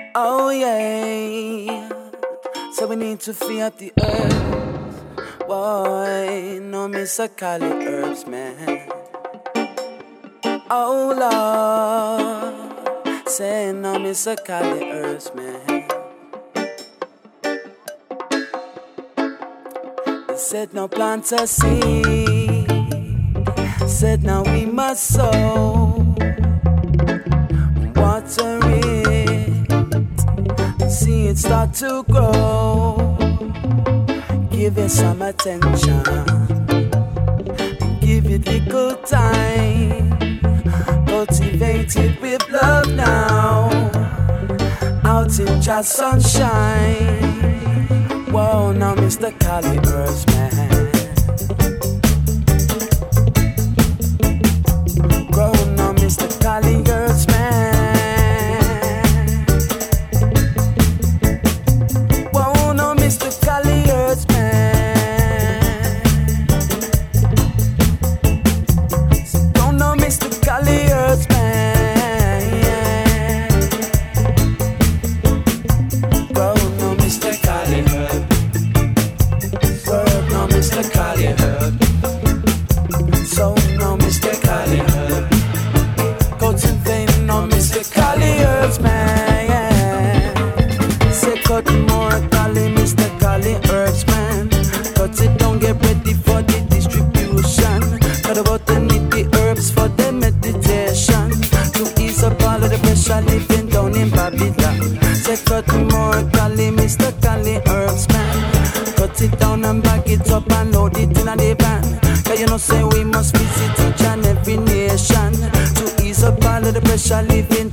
Oh yeah, so we need to free up the earth. Boy, no miss a Cali herbs, man. Oh Lord, say no miss a Cali herbs, man. They said no plant a seed, said now we must sow, water it, see it start to grow. Give it some attention, give it little time. Cultivate it with love now, out in just sunshine. Whoa, now Mr. Cali herbs, man. Grow now Mr. Cali herbs, man. Whoa, now Mr. Cali herbs, man. So don't know Mr. Cali herbs, man. Grow now Mr. Cali herb. Word now Mr. Cali herb. So now Mr. Cali herb. Cultivating now Mr. Cali herbs, man. Say cut more Cali, Mr. Cali herbs, man. Cut it down, get ready for the distribution. Cut about the need the herbs for the meditation, to ease up all of the pressure living down in Babylon. Say cut more Cali, Mr. Cali herbs, man. Cut it down and back it up and load it in a the van. Cause you know say we must visit each and every nation, to ease up all of the pressure living